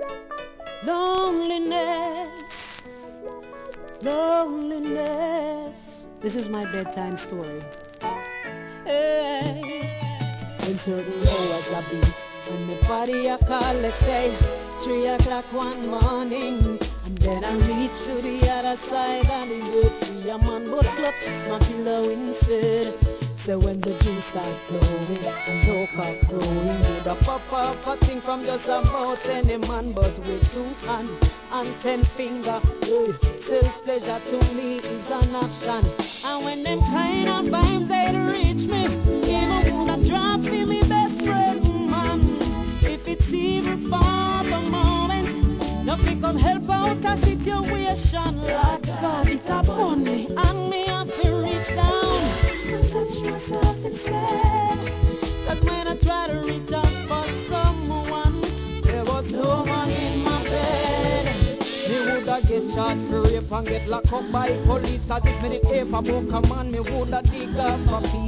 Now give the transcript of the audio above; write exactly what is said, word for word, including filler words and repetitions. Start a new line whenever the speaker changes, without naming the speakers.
Loneliness, loneliness. This is my bedtime story. Hey. When certain hours are beat, when my body a call, let's say three o'clock one morning, and then I reach to the other side and the boat see a man but clutch my pillow instead. So when the juice starts flowing and no cock crowing, would a pop off a thing from just about any man, but with two hand and ten finger, hey, self pleasure to me is an option. And when them kind of vibes they reach me, even would I drop me me best friend, man. If it's even for the moment, nothing come help out a situation. Like God, it upon me and me have to reach down and touch myself instead. Cause when I try to reach out for someone, there was no one in my bed. Me woulda get charged for rape and get locked up by police. Cause if me the cave for book a man, me woulda dig up a piece.